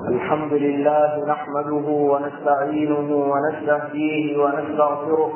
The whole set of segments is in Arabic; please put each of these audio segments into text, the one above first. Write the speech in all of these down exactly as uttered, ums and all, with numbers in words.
الحمد لله نحمده ونستعينه ونستهديه ونستغفره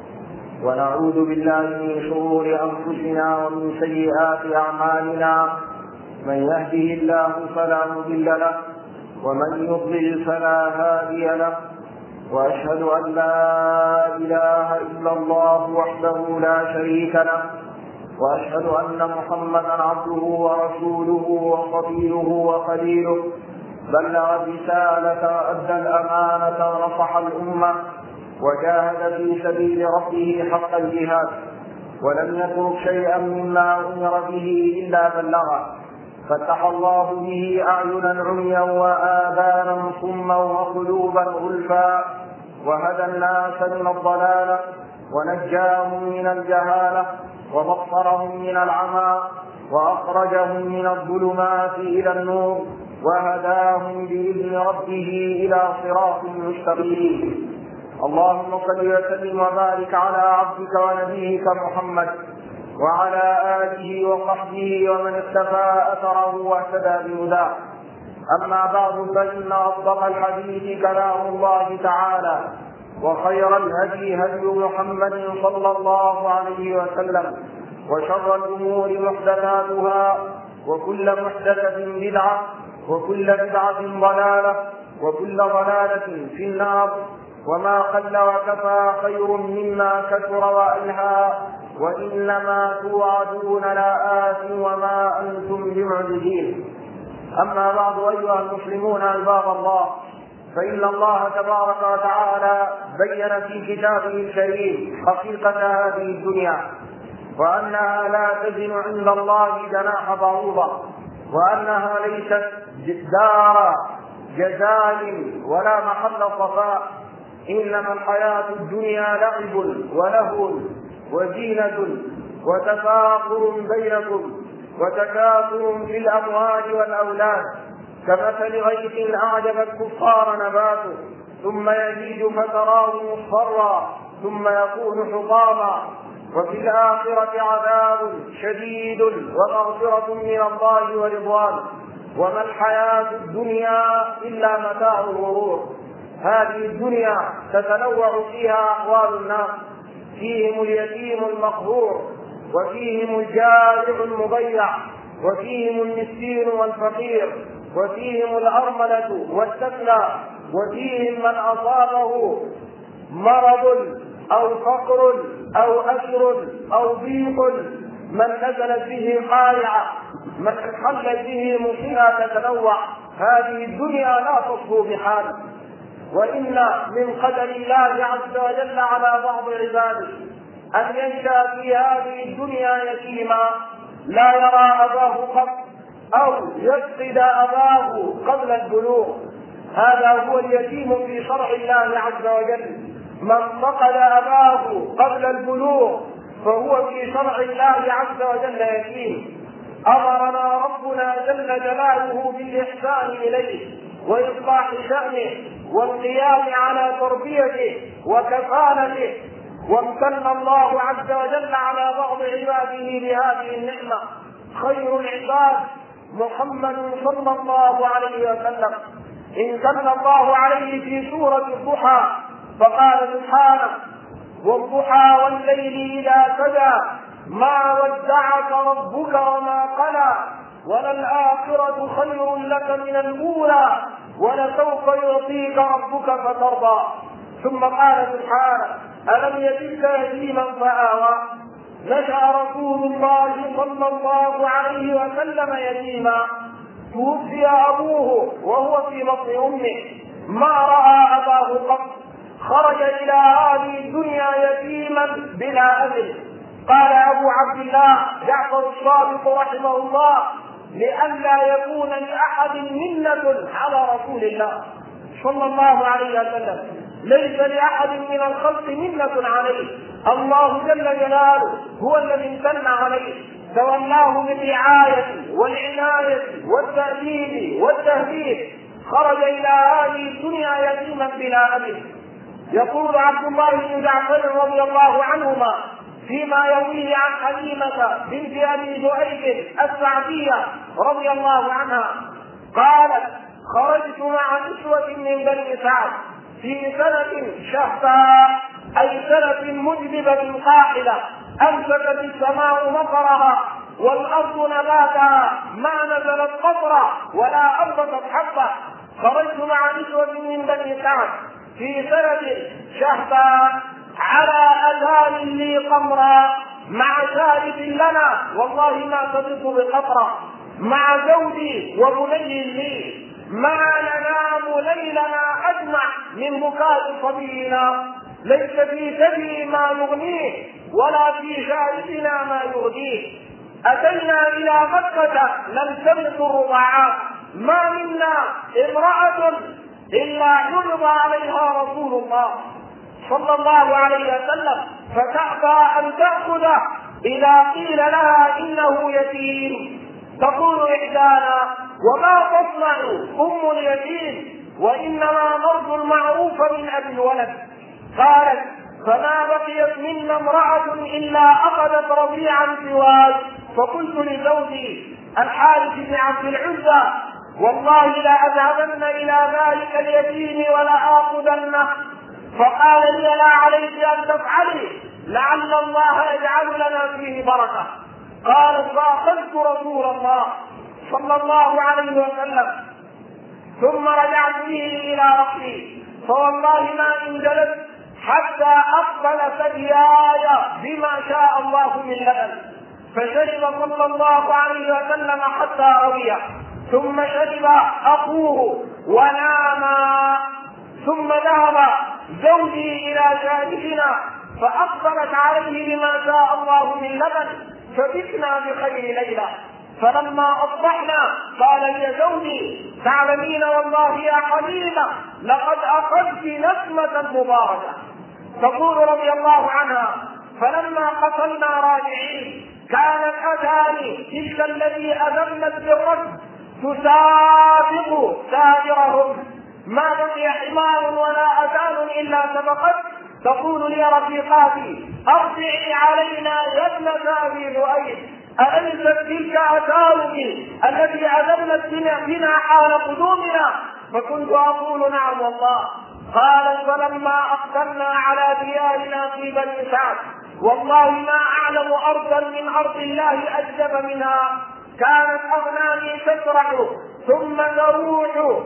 ونعوذ بالله من شرور أنفسنا ومن سيئات أعمالنا. من يهده الله فلا مضل له ومن يضلل فلا هادي له، وأشهد أن لا إله إلا الله وحده لا شريك له، وأشهد أن محمدا عبده ورسوله وصفيه وخليله، بلغ الرسالة وأدى الأمانة ونصح الأمة وجاهد في سبيل ربه حق الجهاد، ولم يترك شيئا مما أمر به إلا بلغه، فتح الله به أعينا عميا وآذانا صما وقلوبا غلفا، وهدى الناس من الضلالة ونجاهم من الجهالة وبصرهم من العمى وأخرجهم من الظلمات إلى النور وهداهم بإذن ربه إلى صراط مستقيم. اللهم صل وسلم وبارك على عبدك ونبيك محمد وعلى آله وصحبه ومن اقتفى أثره واهتدى بهداه. أما بعد، فإن أصدق الحديث كلام الله تعالى، وخير الهدي هدي محمد صلى الله عليه وسلم، وشر الأمور محدثاتها، وكل محدثة بدعة، وكل بدعة ضلالة، وكل ضلالة في النار. وما قل وكفى خير مما كثر وألهى، وإنما توعدون لآت وما أنتم بمعجزين. أما بعد، أيها المسلمون عباد الله، فإن الله تبارك وتعالى بين في كتابه الكريم حقيقة هذه الدنيا، وأنها لا تزن عند الله جناح بعوضة، وأنها ليست دار جزال ولا محل صفاء، إنما الحياة الدنيا لعب ولهو وزينة وتفاخر بينكم وتكاثر في الأموال والأولاد، كمثل غيث أعجب الكفار نباته ثم يزيد فتراه مصفرا ثم يكون حطاما، وفي الآخرة عذاب شديد ومغفرة من الله ورضوان، وما الحياة الدنيا إلا متاع الغرور. هذه الدنيا تتنوع فيها أحوال الناس، فيهم اليتيم المقهور، وفيهم الجائع المضيع، وفيهم المسكين والفقير، وفيهم الأرملة والسفلى، وفيهم من أصابه مرض أو فقر أو أسر أو ضيق، من نزلت به قارعة، من حلت به مصيبة تتنوع. هذه الدنيا لا تصفو بحال، وإن من قدر الله عز وجل على بعض عباده أن ينشأ في هذه الدنيا يتيما لا يرى أباه قط، أو يفقد أباه قبل البلوغ. هذا هو اليتيم في شرع الله عز وجل. من فقد أباه قبل البلوغ فهو في شرع الله عز وجل يتيم. أمرنا ربنا جل جلاله بالإحسان إليه وإصلاح شأنه والقيام على تربيته وكفالته، وامتن الله عز وجل على بعض عباده بهذه النعمة. خير العباد محمد صلى الله عليه وسلم امتن الله عليه في سورة الضحى فقال سبحانه: والضحى والليل إذا سجى ما ودعك ربك وما قلى وللآخرة خير لك من الأولى ولسوف يعطيك ربك فترضى. ثم قال سبحانه: ألم يجدك يتيما فآوى. نشأ رسول الله صلى الله عليه وسلم يتيما، توفي أبوه وهو في بطن أمه، ما رأى أباه قط، خرج إلى هذه الدنيا يتيما بلا أب. قال أبو عبد الله جعفر الصادق رحمه الله: لئلا يكون لأحد منة على رسول الله صلى الله عليه وسلم، ليس لأحد من الخلق منة عليه، الله جل جلاله هو الذي امتن عليه، تولاه بالرعاية والعناية والتأديب والتهذيب، خرج إلى هذه الدنيا يتيما بلا أب. يقول عبد الله بن جعفر رضي الله عنهما فيما يرويه عن حليمة بنت أبي ذؤيب السعدية رضي الله عنها قالت: خرجت مع نسوة من بني سعد في سنة شهباء، أي سنة مجدبة قاحلة، أمسكت السماء مطرها والأرض نباتها، ما نزلت قطرة ولا أنبتت حبة. خرجت مع نسوة من بني سعد في سنة شهباء على أذان لي قمرا، مع شارب لنا والله ما تضيق بقطرة، مع زوجي وبني لي، ما ننام ليلنا أجمع من بكاء صبينا، ليس في ثدي ما يغنيه ولا في شاربنا ما يغنيه. أتينا إلى مكة نلتمس الرضاعات، ما منا امرأة إلا عرض عليها رسول الله صلى الله عليه وسلم فتأبى أن تأخذه إذا قيل لها إنه يتيم. تقول إحدانا: وما تصنع أم اليتيم وإنما نرجو المعروف من أبي الولد. قالت: فما بقيت منا امرأة إلا أخذت رضيعا سواي. فقلت لزوجي الحارث بن عبد العزى: والله لأذهبن إلى ذلك اليتيم ولآخذنه. فقال لي: لا عليك أن تفعلي، لعل الله يجعل لنا فيه بركة. قالت: فأخذت رسول الله صلى الله عليه وسلم ثم رجعت به إلى رحلي، فوالله ما إن جلست حتى أقبل ثدياي بما شاء الله من لبن، فشرب صلى الله عليه وسلم حتى رويه، ثم شرب أخوه وناما، ثم ذهب زوجي إلى جانبنا فأقبلت عليه بما شاء الله من لبن، فبتنا بخير ليلة. فلما أصبحنا قال لي زوجي: تعلمين والله يا حليمة لقد أخذت نسمة مباركة. تقول رضي الله عنها: فلما قتلنا راجعين كانت أتاني تلك الذي أذنت بالرد تسابق سائرهم، ما بقي حمار ولا أذان إلا سبقت. تقول لي رفيقاتي: أرجعي علينا يا ابنة أبي ذؤيب، أليست تلك أتاؤك التي أذنت بنا حال قدومنا؟ فكنت أقول: نعم والله. قالت: فلما أقبلنا على ديارنا في بني سعد والله ما أعلم أرضا من أرض الله أجدب منها، كانت أغنامي تسرع ثم تروح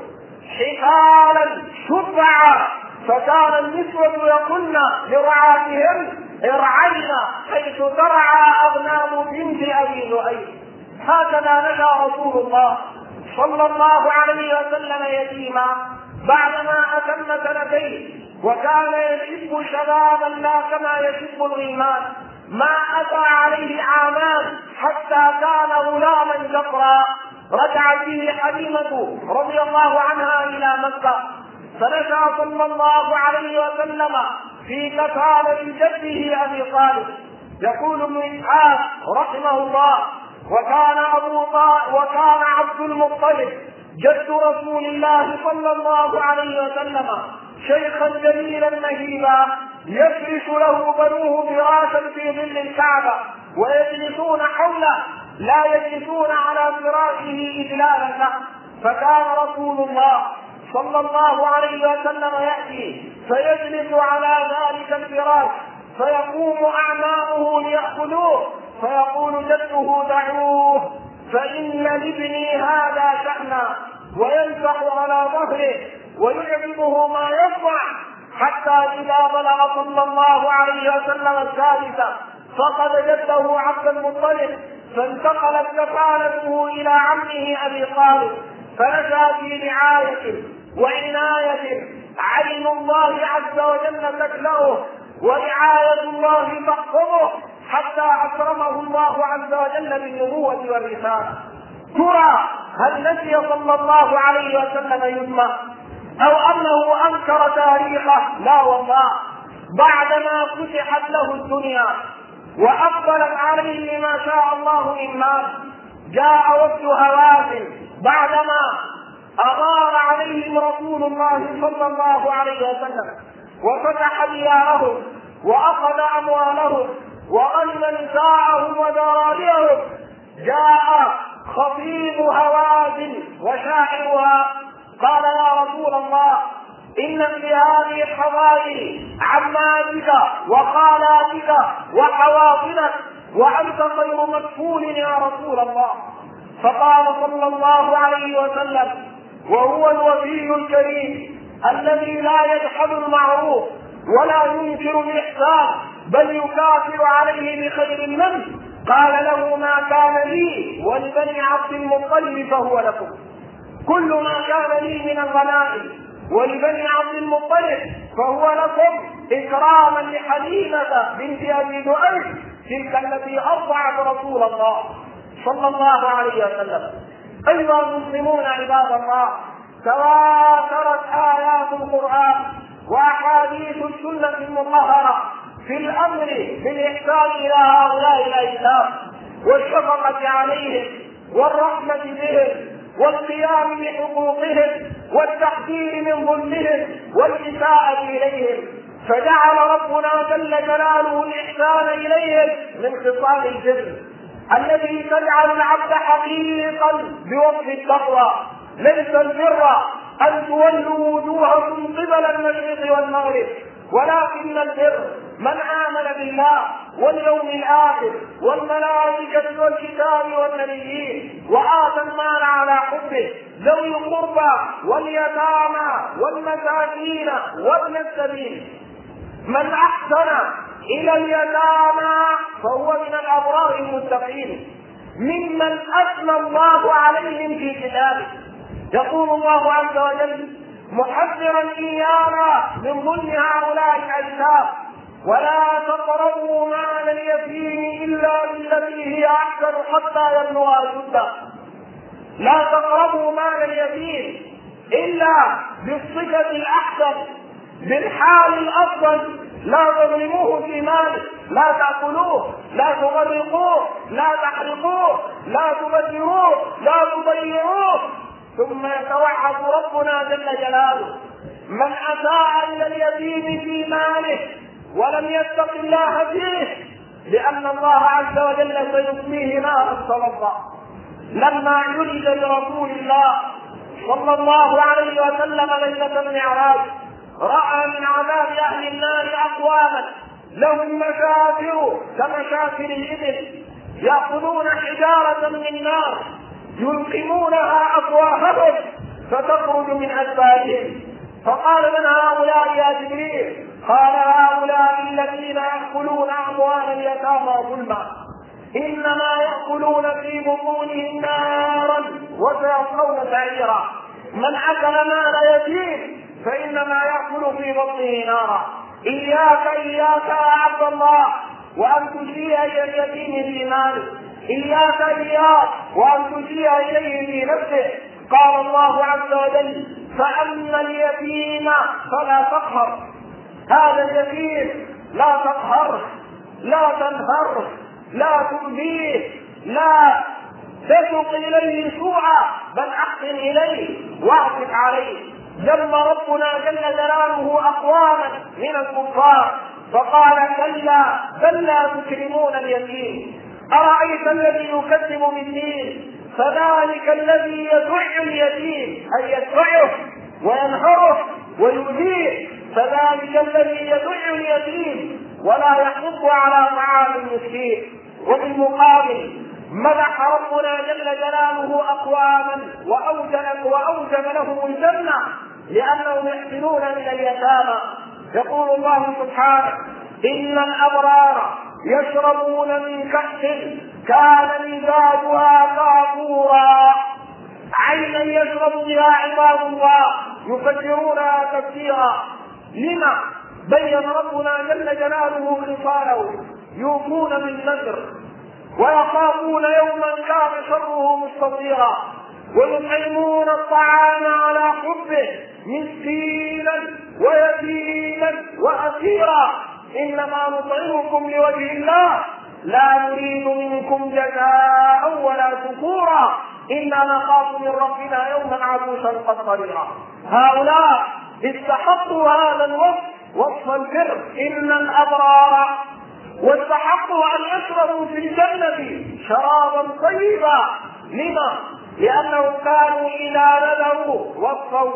حفالا شفعا، فكان النسوة يقولن لرعاتهن: ارعينا حيث ترعى أغنام بنت أبي ذؤيب. هكذا نشأ رسول الله صلى الله عليه وسلم يتيما بعدما أتم سنتين، وكان يشب شبابا لا كما يشب الغلمان، ما أتى عليه عامان حتى كان غلاما ذكرا. رجعت به حليمة رضي الله عنها إلى مكة، فنشأ صلى الله عليه وسلم في كفالة جده أبي طالب. يقول ابن إسحاق رحمه الله: وكان أبو طالب وكان عبد المطلب جد رسول الله صلى الله عليه وسلم شيخا جليلا مهيبا، يفرش له بنوه فراشا في ظل الكعبة ويجلسون حوله، لا يجلسون على فراشه إجلالا له. فكان رسول الله صلى الله عليه وسلم يأتي فيجلس على ذلك الفراش، فيقوم أعمامه ليأخذوه، فيقول جده: دعوه فإن لابني هذا شأنا، ويمسح على ظهره ويعجبه ما يصنع، حتى إذا بلغ صلى الله عليه وسلم الثالثة فقد جده عبد المطلب، فانتقلت كفالته إلى عمه أبي طالب، فنشأ في رعاية وعناية عين الله عز وجل تكلأه ورعاية الله تحفظه، حتى أكرمه الله عز وجل بالنبوة والرسالة. ترى هل نسي صلى الله عليه وسلم يمه أو أنه أنكر تاريخه؟ لا والله، بعدما فتحت له الدنيا وأقبلت عليه ما شاء الله من مال، جاء وفد هوازن بعدما أغار عليهم رسول الله صلى الله عليه وسلم وفتح ديارهم وأخذ أموالهم وغنم نساءهم وذراريهم. جاء خطيب هوازن وشاعرها قال يا رسول الله إن في هذه الحضائر عماتك وخالاتك وحواضنك وأنت خير مكفول يا رسول الله. فقال صلى الله عليه وسلم: وهو الوفي الكريم الذي لا يجحد المعروف ولا ينكر الإحسان بل يكافر عليه بخير منه. قال له: ما كان لي ولبني عبد المطلب فهو لكم. كل ما كان لي من الغنائم ولبني عبد المطلب فهو لكم، إكراما لحليمة بنت أبي دؤيب تلك التي أرضعت رسول الله صلى الله عليه وسلم. أيها المسلمون عباد الله، تواترت آيات القرآن وأحاديث السنة المطهرة في الأمر بالإحسان إلى هؤلاء الأيتام والشفقة عليهم والرحمة بهم والقيام بحقوقهم والتحذير من ظلمهم والإساءة إليهم. فجعل ربنا جل جلاله الإحسان إليهم من خصال الجن الذي تجعل العبد حقيقا بوصف التقوى. ليس البر أن تولوا وجوهكم قبل المشرق والمغرب، ولكن البر من آمن بالله واليوم الآخر والملائكة والكتاب والنبيين وآتى المال على حبه ذوي القربى واليتامى والمساكين وابن السبيل. من أحسن إلى اليتامى فهو من الأبرار المتقين ممن أثنى الله عليهم في كتابه. يقول الله عز وجل محذرا إيانا من ظلم هؤلاء الأيتام: ولا تقربوا مال اليتيم إلا بالتي هي أحسن حتى يبلغ أشده. لا تقربوا مال اليتيم إلا بالصفة الأحسن بالحال الأفضل. لا تظلموه في ماله، لا تأكلوه، لا تغرقوه، لا تحرقوه، لا تبذروه، لا تضيعوه. ثم يتوعد ربنا جل جلاله من أساء إلى اليتيم في ماله ولم يتق الله فيه، لأن الله عز وجل سيصليه نارا صلصا. لما عرج برسول الله صلى الله عليه وسلم ليلة المعراج رأى من عذاب أهل النار أقواما لهم مشافر كمشافر الإبل يأخذون حجارة من النار يلقمونها أفواههم فتخرج من أدبارهم. فقال: من هؤلاء يا جبريل؟ قال: هؤلاء الذين يأكلون أموال اليتامى ظلما، إنما يأكلون في بطونهم نارا وسيصلون سعيرا. من أكل مال يتيم فإنما يأكل في بطنه نارا. إياك إياك يا عبد الله وأن تشيء إلى اليتيم في ماله، إياك إياك وأن تشيء إليه في نفسه. قال الله عز وجل: فأما اليتيم فلا تقهر. هذا اليتيم لا تقهره، لا تنهره، لا تؤذيه، لا تسق إليه سوءا، بل أحسن إليه واعطف عليه. ذم ربنا جل جلاله أقواما من الكفار فقال: كلا بل لا تكرمون اليتيم. أرأيت الذي يكذب بالدين فذلك الذي يدع اليتيم أي يدفعه وينهره ويؤذيه، فذلك الذي يدع اليتيم ولا يحض على طعام المسكين. وبالمقابل مدح ربنا جل جلاله أقواما وأوجب وأوجب لهم الجنة لأنهم يحسنون من اليتامى. يقول الله سبحانه: إن الأبرار يشربون من كأس كان مزاجها كافورا. عينا يشرب بها عباد الله يفجرونها تفجيرا. لما بين ربنا جل جلاله خصاله: يوفون بالنذر ويخافون يوما كان شره مستطيرا، ويطعمون الطعام على حبه مسكينا ويتيما واسيرا. انما نطعمكم لوجه الله لا نريد منكم جزاء ولا شكورا انا نخاف من ربنا يوما عبوسا قمطريرا. هؤلاء استحقوا هذا الوصف، وصف البر، ان الابرار، واستحقوا ان يشربوا في الجنه شرابا طيبا. لما؟ لأنهم كانوا إذا نذروا وفوا،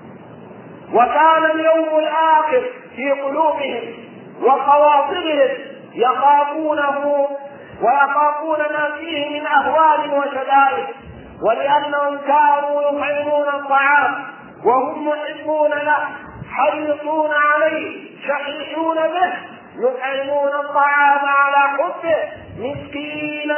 وكان اليوم الآخر في قلوبهم وخواطرهم يخافونه ويخافون ما فيه من أهوال وشدائد، ولأنهم كانوا يطعمون الطعام وهم محبون له حريصون عليه شحيحون به، يطعمون الطعام على حبه مسكينا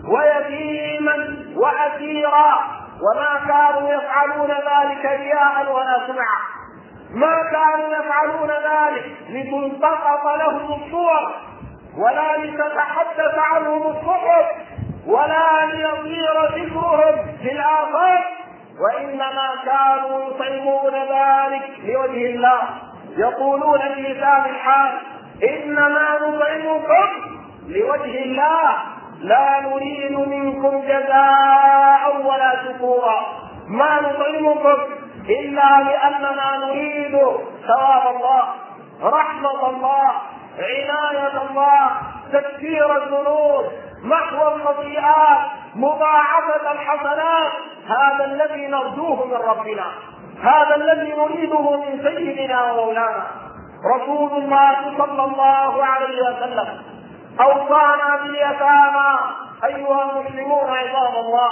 ويتيما وأسيرا، وما كانوا يفعلون ذلك رياء ولا سمعة، ما كانوا يفعلون ذلك لتلتقط لهم الصور ولا لتتحدث عنهم الصحف ولا ليطير ذكرهم في الآفاق، وإنما كانوا يطعمون ذلك لوجه الله، يقولون بلسان الحال: إنما نطعمكم لوجه الله لا نريد منكم جزاء ولا شكورا، ما نطعمكم إلا لأننا نريد ثواب الله، رحمة الله، عناية الله، تكفير الذنوب، محو الخطيئات، مضاعفة الحسنات. هذا الذي نرجوه من ربنا، هذا الذي نريده من سيدنا ومولانا رسول الله صلى الله عليه وسلم. أوصانا باليتامى أيها المسلمون عباد الله،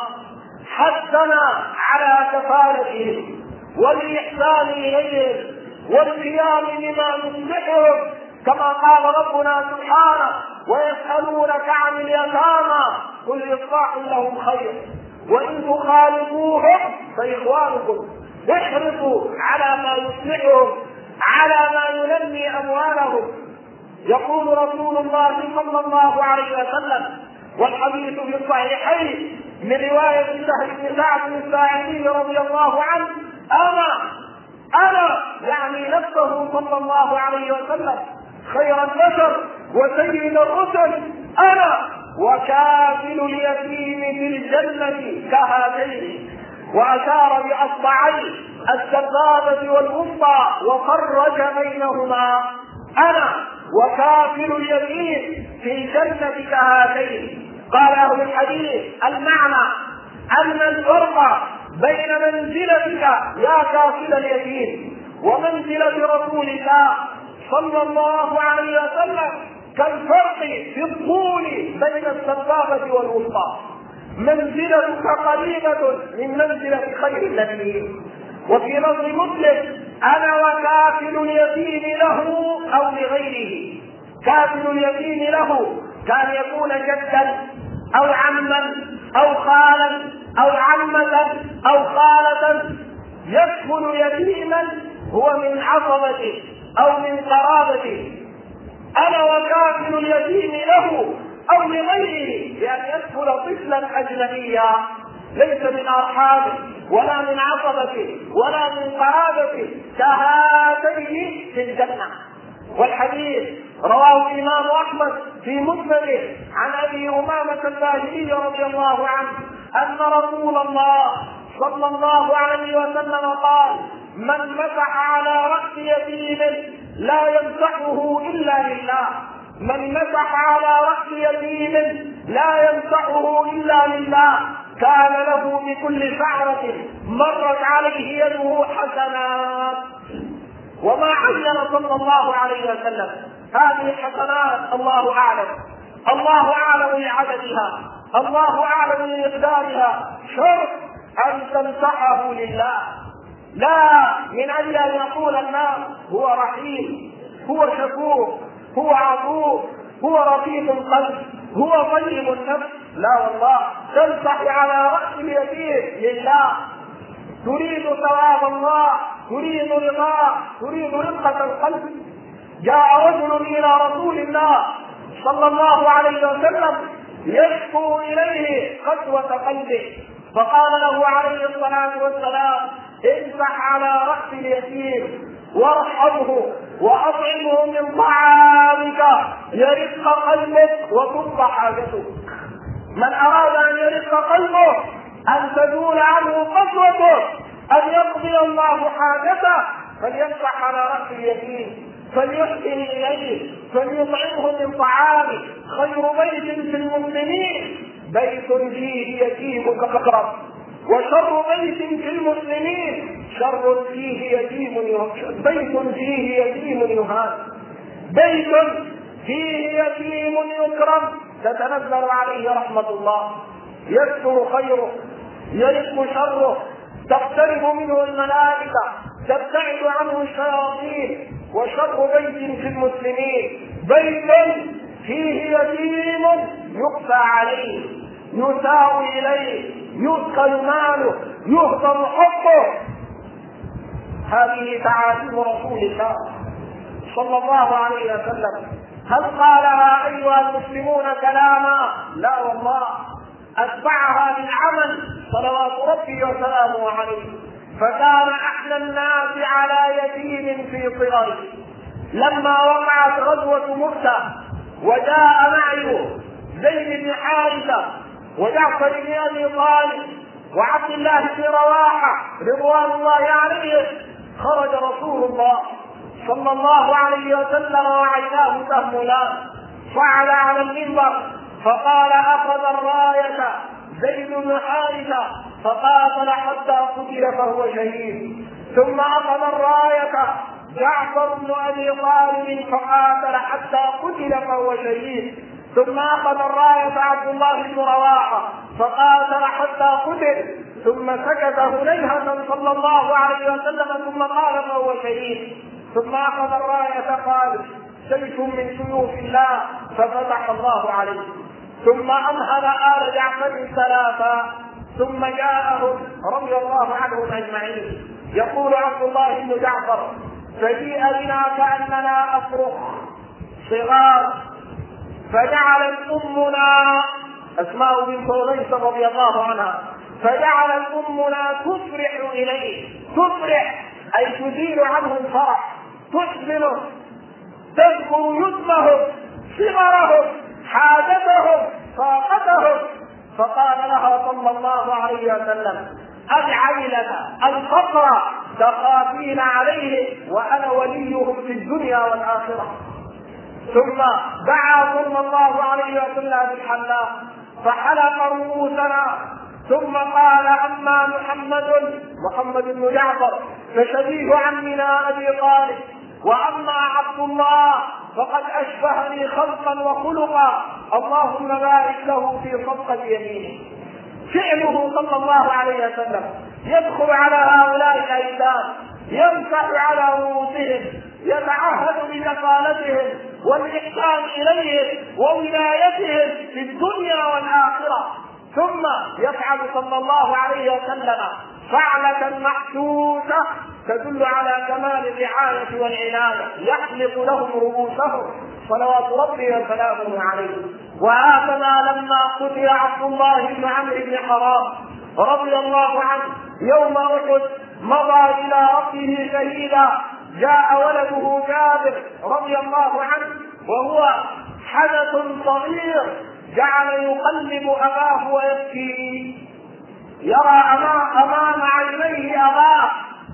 حثنا على كفالتهم والإحسان إليهم والقيام بما يصلحهم، كما قال ربنا سبحانه: ويسألونك عن اليتامى قل إصلاح لهم خير وإن تخالفوهم فإخوانكم. احرصوا على ما يصلحهم، على ما ينمي أموالهم. يقول رسول الله صلى الله عليه وسلم، والحديث في الصحيحين من رواية سهل بن سعد الساعدي رضي الله عنه: أنا أنا يعني نفسه صلى الله عليه وسلم خير البشر وسيد الرسل، أنا وكافل اليتيم في الجنة كهاتين، وأشار بأصبعيه السبابة والوسطى وفرج بينهما: أنا وكافل اليتيم في الجنة كهاتين. قال أهل الحديث: المعنى أن الفرق بين منزلتك يا كافل اليتيم ومنزلة رسول الله صلى الله عليه وسلم كالفرق في الطول بين السبابة والوسطى، منزلتك قريبة من منزلة خير النبيين. وفي لفظ مسلم: أنا وكافل اليتيم له أو لغيره. كافل اليتيم له كان يكون جدا أو عما أو خالا أو عمة أو خالة. يكفل يتيما هو من عصبته أو من قرابته. أنا وكافل اليتيم له أو لغيره، لأن يكفل طفلا أجنبيا ليس من أرحامه ولا من عصبته ولا من قرابته كهاتين في الجنة. والحديث رواه الإمام أحمد في مسنده عن أبي أمامة الباهلي رضي الله عنه أن رسول الله صلى الله عليه وسلم قال: من مسح على رأس يتيم لا يمسحه إلا لله، من مسح على رأس يتيم لا يمسحه إلا لله، كان له بكل شعرة مرت عليه يده حسنات. وما عين صلى الله عليه وسلم هذه الحسنات الله أعلم، الله أعلم بعددها، الله أعلم بمقدارها. شرط أن تمسحه لله، لا من أجل أن يقول الناس هو رحيم، هو شكور، هو عطوف، هو رقيق القلب، هو طيب النفس. لا والله، تمسح على رأس اليتيم لله، تريد ثواب الله، تريد رضاه، تريد رقة القلب. جاء رجل إلى رسول الله صلى الله عليه وسلم يشكو إليه قسوة قلبه، فقال له عليه الصلاة والسلام: امسح على رأس اليتيم وارحمه وأطعمه من طعامك يرق قلبك وتصب حاجتك. من أراد أن يرق قلبه، أن تزول عنه قسوته، أن يقضي الله حاجته، فليمسح على رأس اليتيم، فليحسن إليه، فليطعمه من طعامه. خير بيت في المسلمين بيت فيه يتيمك فقرب، وشر بيت في المسلمين شر فيه يتيم بيت فيه يتيم يهان، بيت فيه يتيم يكرم تتنزل عليه رحمة الله، يكثر خيره يرق شره، تقترب منه الملائكة، تبتعد عنه الشياطين. وشر بيت في المسلمين بيت فيه يتيم يخفى عليه، يساوي اليه، يدخل ماله، يهضم حقه. هذه تعاليم رسول الله صلى الله عليه وسلم. هل قالها ايها المسلمون كلاما؟ لا والله، اتبعها بالعمل صلوات ربي وسلامه عليه. فكان احلى الناس على يتيم في صغره. لما وقعت غزوة مؤتة وجاء معه زيد بن حارثة وجعفر بن ابي طالب وعبد الله بن رواحة رضوان الله عليهم، خرج رسول الله صلى الله عليه وسلم وعيناه تهملان، صعد على المنبر فقال: اخذ الراية زيد بن حارثة فقاتل حتى قتل فهو شهيد. ثم اخذ الراية جعفر بن ابي طالب فقاتل حتى قتل فهو شهيد. ثم اخذ الراية عبد الله بن رواحة فقاتل حتى قتل. ثم سكت هنيهة صلى الله عليه وسلم ثم قال فهو شهيد. ثم اخذ الراية قال: سيف من سيوف الله ففتح الله عليه. ثم امهل آل جعفر ثلاثا ثم جاءهم رضي الله عنهم اجمعين. يقول عبد الله بن جعفر: فجيء بنا كأننا أفرخ صغار، فجعلت أمنا أسماء بنت أميس رضي الله عنها فجعلت أمنا تفرح إليه، تفرح أي تزيل عنه الفرح، تحزنه، تذكر يتمهم، صغرهم، حاجتهم، طاقتهم. فقال لها صلى الله عليه وسلم: العيلة الفقر تخافين عليه وأنا وليهم في الدنيا والآخرة. ثم دعا صلى الله عليه وسلم بالحلاق فحلق رؤوسنا، ثم قال: أما محمد محمد بن جعفر فشبيه عمنا أبي طالب، وأما عبد الله فقد أشبهني خلقا وخلقا، اللهم بارك له في صدقة يمينه. فعله صلى الله عليه وسلم يدخل على هؤلاء الأيتام، يمسح على رؤوسهم، يتعهد بكفالتهم والإحسان إليهم وولايتهم في الدنيا والآخرة. ثم يفعل صلى الله عليه وسلم فعلة محسوسة تدل على كمال الرعاية والعناية، يحلق لهم رؤوسهم صلوات ربي وسلامه عليه. وهكذا لما قتل عبد الله بن عمرو بن حرام رضي الله عنه يوم أحد مضى إلى ربه شهيدا، جاء ولده جابر رضي الله عنه وهو حدث صغير، جعل يقلب أباه ويبكي، يرى أمام عينيه أباه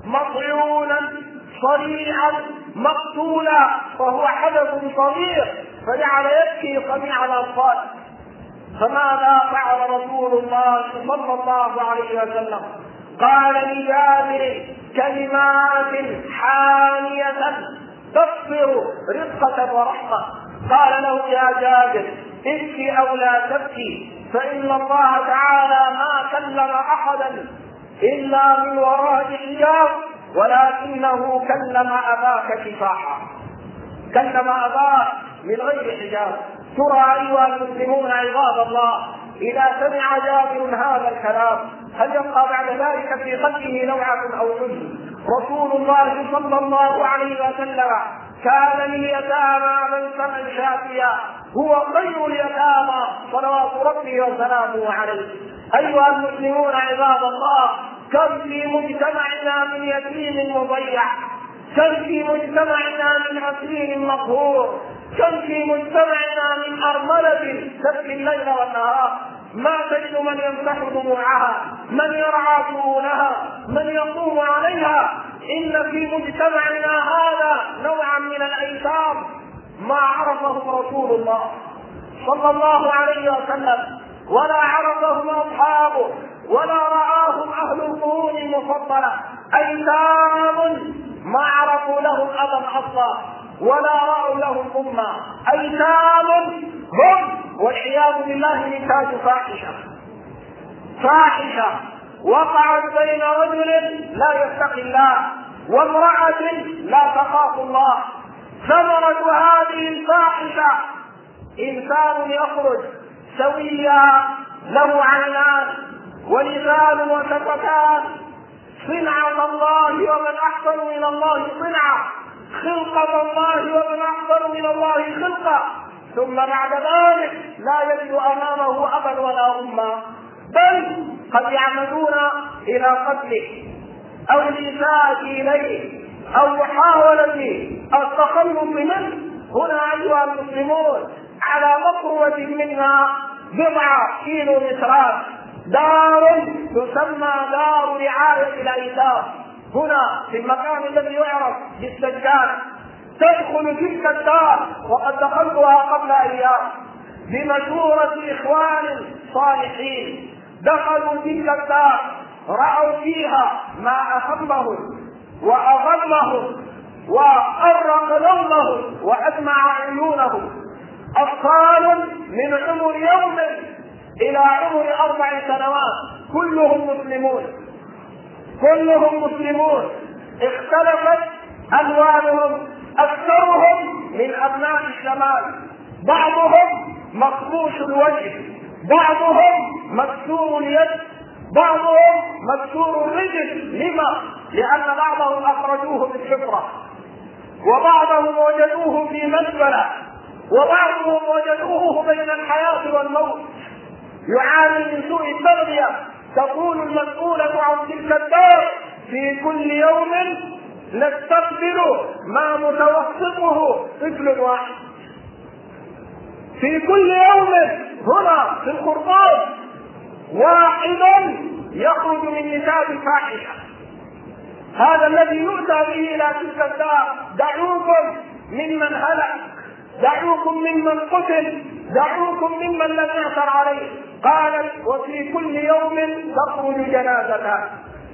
مطعونا صريعا مقتولا وهو حدث صغير، فجعل يبكي صنيع الأطفال. فماذا فعل رسول الله صلى الله عليه وسلم؟ قال لجابر كلمات حانية تصفر رقة ورحمة، قال له: يا جابر ابكي أو لا تبكي، فإن الله تعالى ما كلم أحدا إلا من وراء حجاب، ولكنه كلم أباك كفاحا، كلم أباك من غير حجاب. ترى أيها المسلمون عباد الله إذا سمع جابر هذا الكلام هل يبقى بعد ذلك في قلبه لوعة أو حزن؟ رسول الله صلى الله عليه وسلم كان لليتامى منسما شافيا، هو خير اليتامى صلوات ربي وسلامه عليه. أيها المسلمون عباد الله، كم في مجتمعنا من يتيم مضيع، كم في مجتمعنا من مسكين مقهور، كم في مجتمعنا من أرملة تبكي الليل والنهار، ما تجد من يمسح دموعها، من يرعى شؤونها، من يقوم عليها. إن في مجتمعنا هذا نوعا من الأيتام ما عرفهم رسول الله صلى الله عليه وسلم ولا عرفهم أصحابه ولا رعاهم أهل القرون المفضلة، أيتام ما عرفوا لهم أبا أصلا ولا رأوا لهم أمة، أيتام هم والعياذ بالله نتاج فاحشة فاحشة وقعت بين رجل لا يتقي الله وامرأة لا تخاف الله. ثمرة هذه الفاحشة إنسان يخرج سويا له عينان ولسان وشفتان، صنعة الله ومن أحسن من الله صنعة، خلقة الله ومن أحسن من الله خلقة، ثم بعد ذلك لا يجد أمامه أبا ولا أمة، بل قد يعمدون إلى قتله أو الإساءة إليه أو محاولة التخلص منه. هنا أيها المسلمون على مقروة منها بضع كيلو مترات دار تسمى دار رعاية الأيتام، هنا في المكان الذي يعرف بالسجاد. تدخل تلك الدار وقد دخلتها قبل أيام بمشورة إخوان صالحين، دخلوا تلك الدار رأوا فيها ما أهمهم وأغمهم وأرق نومهم وأدمع عيونهم، أطفال من عمر يوم إلى عمر أربع سنوات كلهم مسلمون كلهم مسلمون اختلفت ألوانهم، أكثرهم من أبناء الشمال، بعضهم مخموش الوجه، بعضهم مكسور اليد، بعضهم مكسور الرجل. لما؟ لأن بعضهم أخرجوه بالحفرة، وبعضهم وجدوه في مزبلة، وبعضهم وجدوه بين الحياة والموت يعاني من سوء التربية. تقول المسؤولة عن تلك الدار في كل يوم نستقبل ما متوسطه طفل واحد، في كل يوم هنا في القرطاس واحد يخرج من نتاج الفاحشة. هذا الذي يؤتى به إلى تلك الدار. دعوكم ممن هلك، دعوكم ممن قتل، دعوكم ممن لم يعثر عليه. قالت وفي كل يوم تخرج جنازتان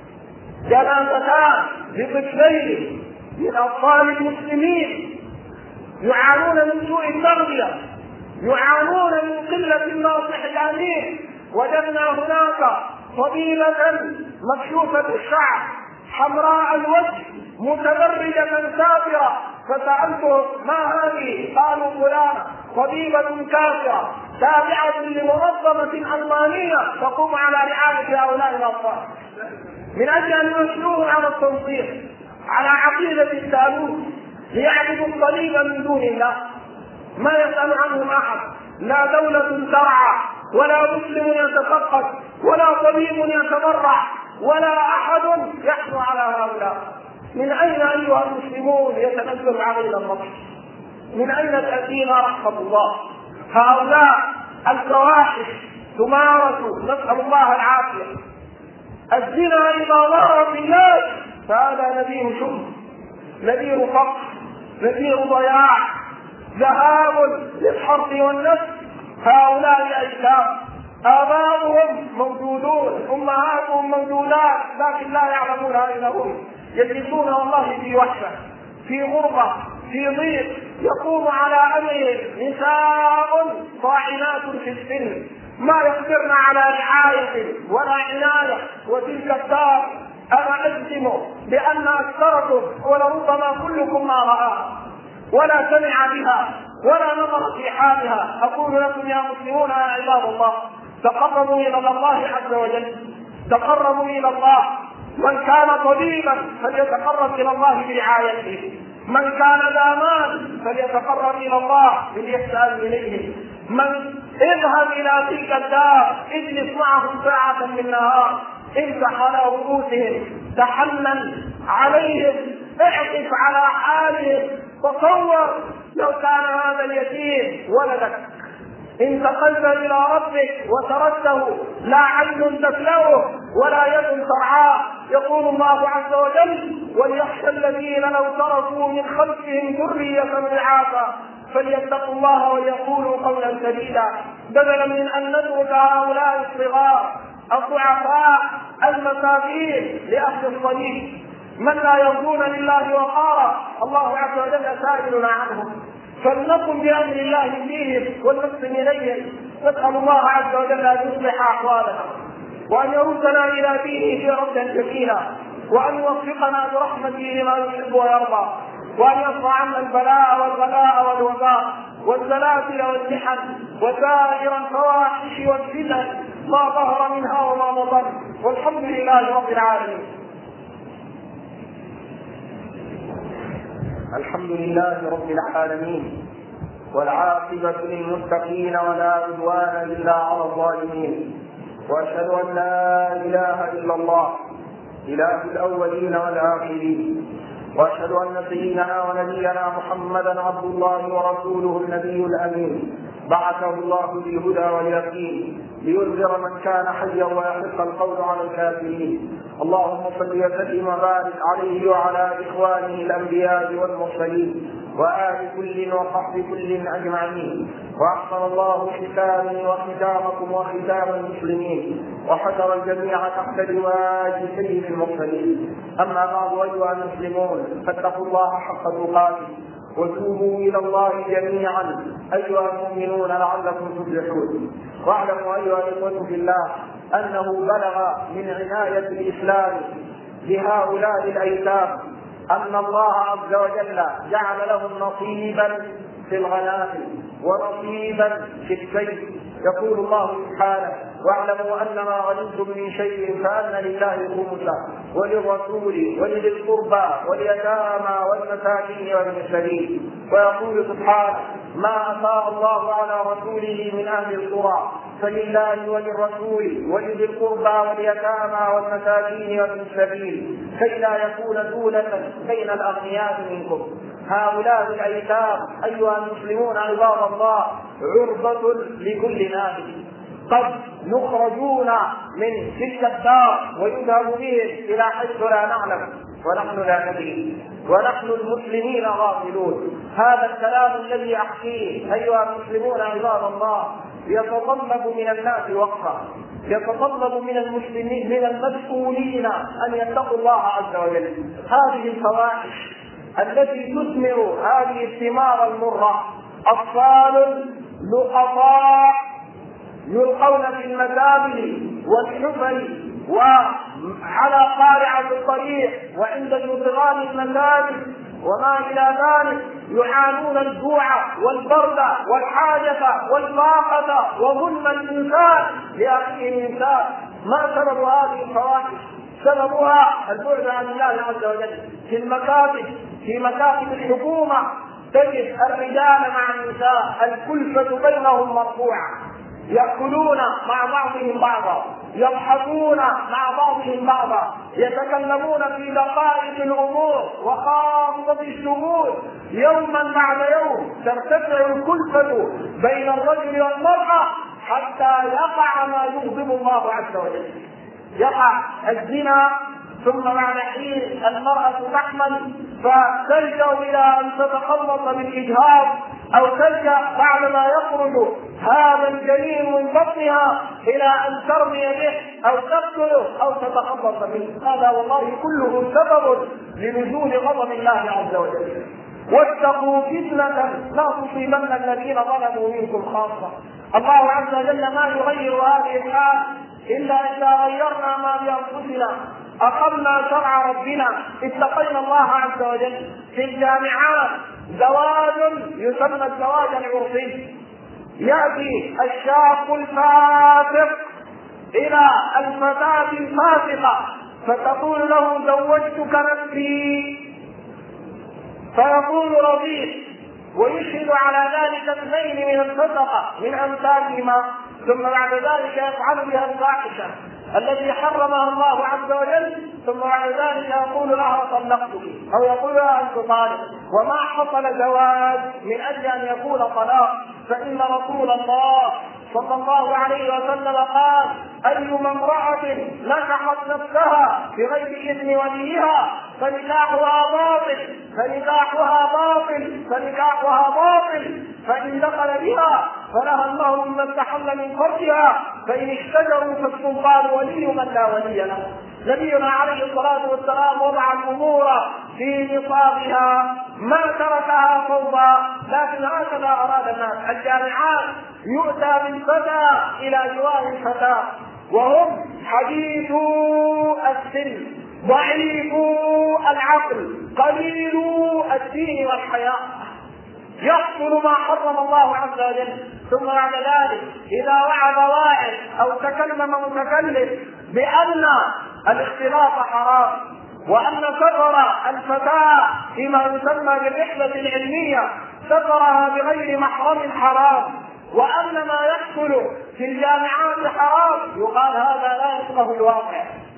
جنازتان لطفلين من أطفال المسلمين يعانون من سوء التربية، يعانون من قلة الناصح الأمين. وجدنا هناك طبيبة مكشوفة الشعر حمراء الوجه متبرجة سافرة، فسألتهم ما هذه؟ قالوا فلانة طبيبة كافرة تابعة لمنظمة ألمانية تقوم على رعاية هؤلاء الأطفال، من أجل أن يشنوهم على التنصير على عقيدة الثالوث ليعبدوا الصليب من دون الله، ما يسأل عنهم أحد، لا دولة ترعى ولا مسلم يتفقد ولا طبيب يتبرع ولا أحد يحنو على هؤلاء. من أين أيها المسلمون يتنزل علينا النصر؟ من أين تأتينا رحمة الله؟ هؤلاء الفواحش تمارس، نسأل الله العافية. الزنا إذا ظهر في الناس فهذا نذير شر، نذير فقر، نذير ضياع، ذهاب للحرث والنسل. هؤلاء أيتام، آباؤهم موجودون، أمهاتهم موجودات، لكن لا يعلمون أين هم. يجلسون والله في وحشة، في غربة، في ضيق، يقوم على أمرهم نساء طاعنات في السن ما يقدرن على رعاية ولا عناية. وتلك الدار أنا أجزم بأن أكثركم ولربما كلكم ما رآها ولا سمع بها ولا نظر في حالها. أقول لكم يا مسلمون يا عباد الله، تقربوا إلى الله عز وجل، تقربوا إلى الله. من كان طبيبا فليتقرب إلى الله برعايته، من كان ذا مال فليتقرب إلى الله بالإحسان إليه. من اذهب إلى تلك الدار، اجلس معهم ساعة من النهار، امسح على رؤوسهم، تحنن عليهم، اعطف على حالهم. تصور لو كان هذا اليتيم ولدك، انتقلت إلى ربك وتركته لا عين تفلوه ولا يد ترعاه. يقول الله عز وجل وليخشى الذين لو تركوا من خلفهم ذرية ضعافا فليتقوا الله وليقولوا قولا سديدا، بدلا من أن نترك هؤلاء الصغار الضعفاء المساكين لأهل الصليب من لا يرجون لله وقارا الله عز وجل سائلنا عنهم، فلنقم بأمر الله فيهم ونقسم إليهم. نسأل الله عز وجل أن يصلح أحوالنا وأن يردنا إلى دينه في ردا جميلا، وأن يوفقنا برحمته لما يحب ويرضى، وأن يرفع عنا البلاء والغلاء والوباء والزلازل والمحن وسائر الفواحش والفتن ما ظهر منها وما بطن، والحمد لله رب العالمين. الحمد لله رب العالمين، والعاقبة للمتقين ولا عدوان إلا على الظالمين، وأشهد أن لا إله إلا الله إله الأولين والآخرين، وأشهد أن سيدنا ونبينا محمدا عبد الله ورسوله النبي الأمين، بعثه الله بالهدى واليقين لينذر من كان حيا ويحق القول على الكافرين. اللهم صل وسلم وبارك عليه وعلى إخوانه الأنبياء والمرسلين وآل كل وصحب كل أجمعين. وأحسن الله ختامي وختامكم وختام المسلمين، وحشر الجميع تحت لواء سيد المرسلين. أما بعد أيها المسلمون، فاتقوا الله حق تقاته وتوبوا إلى الله جميعا أيها المؤمنون لعلكم تفلحون. واعلموا أيها الإخوة في الله أنه بلغ من عناية الإسلام بهؤلاء الأيتام أن الله عز وجل جعل لهم نصيبا في الغنائم ونصيبا في السيف. يقول الله سبحانه: واعلموا أن ما غنمتم من شيء فأن لله خمسه وللرسول ولذي القربى واليتامى والمساكين وابن السبيل. ويقول سبحانه: ما أفاء الله على رسوله من أهل القرى فلله وللرسول ولذي القربى واليتامى والمساكين وابن السبيل كي لا يكون دولة بين الأغنياء منكم. هؤلاء الأيتام أيها المسلمون عباد الله عرضة لكل نابل، قد يخرجون من تلك الدار ويذهب بهم إلى حيث لا نعلم ونحن لا ندري، ونحن المسلمين غافلون. هذا الكلام الذي أحكيه أيها المسلمون عباد الله يتطلب من الناس وقفة، يتطلب من المسلمين من المسؤولين أن يتقوا الله عز وجل. هذه الفواحش التي تثمر هذه الثمار المرة، أطفال لقطاء يلقون في المزابل والحفر وعلى قارعة الطريق وعند جدران المساجد وما إلى ذلك، يعانون الجوع والبرد والحاجة والفاقة وظلم الإنسان لأخيه الإنسان. ما سبب هذه الفواحش؟ سببها البعد عن الله عز وجل. في المكاتب في مكاتب الحكومة تجد الرجال مع النساء الكلفة بينهم مرفوعة، يأكلون مع بعضهم بعضا، يضحكون مع بعضهم بعضا، يتكلمون في دقائق الأمور وخاصة الشهور. يوما بعد يوم ترتفع الكلفة بين الرجل والمرأة حتى يقع ما يغضب الله عز وجل. يقع الزنا، ثم بعد حين المرأة تحمل فتلجأ إلى أن تتخلص بالإجهاض، أو تلجأ بعدما يخرج هذا الجنين من بطنها إلى أن ترمي به أو تقتله أو تتخلص منه. هذا والله كله سبب لنزول غضب الله عز وجل. واتقوا فتنة لا تصيبن الذين ظلموا منكم خاصة. الله عز وجل ما يغير هذه الحال إلا إذا غيرنا ما بأنفسنا، أقمنا شرع ربنا، اتقينا الله عز وجل. في الجامعات زواج يسمى الزواج العرفي، يأتي الشاب الفاسق إلى الفتاة الفاسقة فتقول له زوجتك نفسي، فيقول رضيت، ويشهد على ذلك اثنين من الفسقة من أمثالهما، ثم بعد ذلك يفعل بها الفاحشة الذي حرمها الله عز وجل، ثم بعد ذلك يقول لها طلقتك أو يقول لها أنت طالق. وما حصل زواج من أجل أن يكون طلاق، فإن رسول الله صلى الله عليه وسلم قال: أيما امرأة نكحت نفسها بغير إذن وليها فنكاحها باطل فنكاحها باطل فنكاحها باطل فإن دخل بها فلها الله مما استحل من فرجها، فإن اشتجروا فالسلطان ولي من لا ولي له. نبينا عليه الصلاة والسلام وضع الأمور في نصابها، ما تركها فوضى، لكن هكذا أراد الناس. الجامعات يؤتى بالفتى إلى جوار الفتاة وهم حديثو السن، ضعيفو العقل، قليلو الدين والحياء، يحصل ما حرم الله عز وجل. ثم بعد ذلك إذا وعظ واعظ أو تكلم متكلم بأن الاختلاط حرام، وأن سفر الفتاة فيما يسمى بالرحلة العلمية سفرها بغير محرم حرام، وأن ما يحصل في الجامعات حرام، يقال هذا لا يفقه الواقع،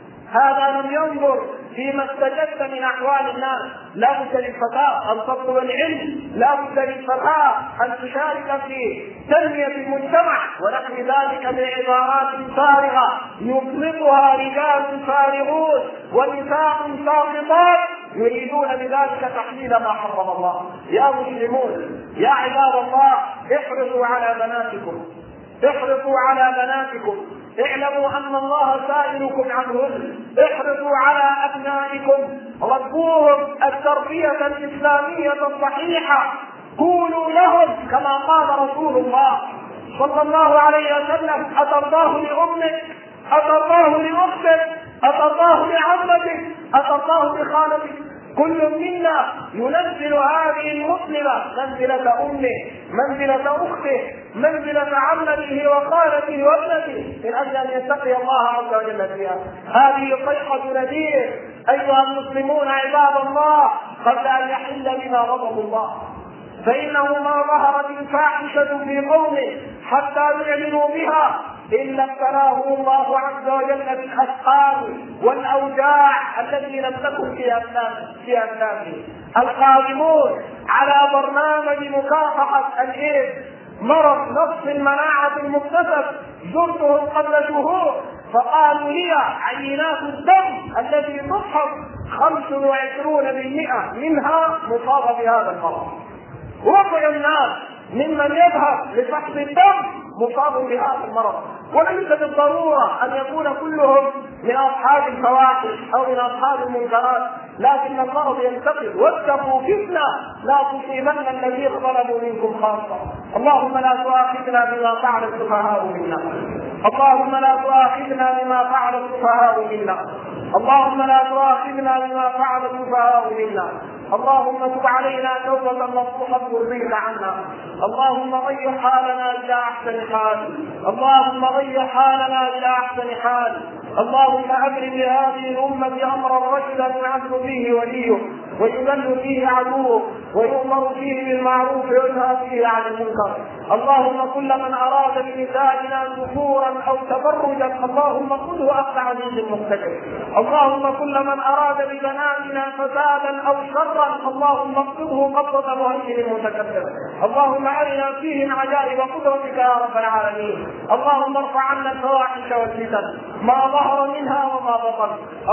هذا لم ينظر فيما استجد من أحوال الناس. لا بد للفتاة أن تطلب العلم، لا بد للفتاة أن تشارك في تنمية المجتمع، ونحو ذلك بعبارات فارغة يطلقها رجال فارغون ونساء ساقطات يريدون بذلك تحليل ما حرم الله. يا مسلمون، يا عباد الله، احرصوا على بناتكم، احرصوا على بناتكم، اعلموا أن الله سائلكم عنهم، احرصوا على أبنائكم، ربوهم التربية الإسلامية الصحيحة، قولوا لهم كما قال رسول الله صلى الله عليه وسلم: أترضاه لأمك، أترضاه لأختك، أترضاه لعمتك، أترضاه لخالتك. كل منا ينزل هذه المسلمة منزلة أمه، منزلة أخته، منزلة عمته وخالته وابنته، من أجل أن يتقي الله عز وجل فيها. هذه صيحة نذير أيها المسلمون عباد الله قبل أن يحل بما غضب الله، فإنه ما ظهرت الفاحشة في قومه حتى يعلنوا بها إلا ابتلاه الله عز وجل بالأسقام والأوجاع التي لم تكن في أسلافه. القادمون على برنامج مكافحة الإيدز، مرض نقص المناعة المكتسب، زرتهم قبل شهور فقالوا لي عينات الدم التي تفحص خمسة وعشرين بالمئة منها مصابة بهذا المرض. ربع الناس ممن يذهب لفحص الدم مصاب بهذا المرض، وليس بالضرورة أن يكون كلهم من أصحاب الفواحش أو من أصحاب المنكرات، لكن المرض ينتقل. واتقوا فتنة لا تصيبن الذين ظلموا منكم خاصة. اللهم لا تؤاخذنا بما فعل السفهاء منا، اللهم لا تؤاخذنا بما فعل السفهاء منا، اللهم لا تؤاخذنا بما فعل السفهاء منا. اللهم تب علينا توبة نصوحا ترضيك عنا. اللهم غير حالنا إلى أحسن حال، اللهم غير حالنا إلى أحسن حال. اللهم أبرم لهذه الأمة أمرا رشدا يعز فيه وليه ويذل فيه عدوه ويؤمر فيه بالمعروف وينهى فيه عن المنكر. اللهم كل من أراد بنسائنا نفورا أو تبرجا اللهم خذه أخذ عزيز مقتدر. اللهم كل من أراد ببناتنا فسادا أو شرا اللهم اقبضه قبضة مهيمن متكبر. اللهم أرنا فيهم عجائب قدرتك يا رب العالمين. اللهم ارفع عنا الفواحش والفتن ما ظهر منها وما بطن.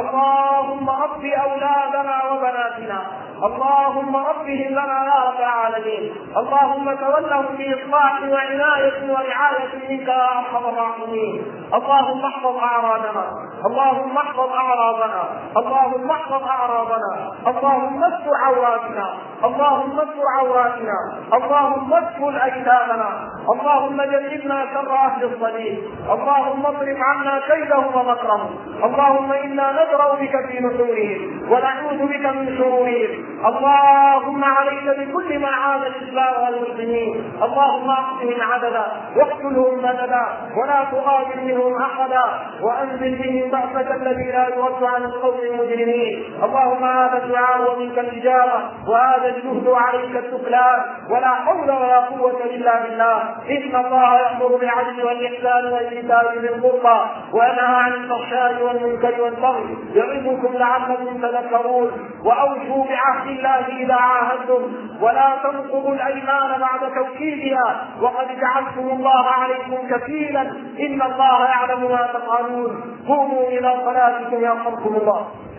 اللهم رب أولادنا وبناتنا، اللهم ربهم لنا يا رب العالمين. اللهم تولهم بإصلاح وعناية ورعاية منك يا أرحم الراحمين. اللهم احفظ أعراضنا، اللهم احفظ أعراضنا، اللهم احفظ أعراضنا، اللهم استر عوراتنا، اللهم استر عوراتنا، اللهم اكفل أيتامنا، اللهم جنبنا شر أهل الصليب، اللهم اصرف عنا كيدهم ومكرهم. اللهم إنا ندرأ بك في نحورهم ونعوذ بك من شرورهم. اللهم عليك بكل من عاد الإسلام والمسلمين، اللهم اقتلهم عددا واقتلهم مددا ولا تغادر منهم أحدا وأنزل بهم بأسك الذي لا يرد عن القوم المجرمين. اللهم هذا الدعاء ومنك الإجابة وهذا الجهد عليك السكلان، ولا حول ولا قوة إلا بالله. إن الله يأمر بالعدل والإحسان وإيتاء ذي القربى وينهى عن الفحشاء والمنكر والبغي يعظكم لعلكم تذكرون. وأوفوا بعهد الله إذا عاهدتم ولا تنقضوا الأيمان بعد توكيدها وقد جعلتم الله عليكم كفيلا إن الله يعلم ما تفعلون. قوموا إلى صلاتكم يرحمكم الله.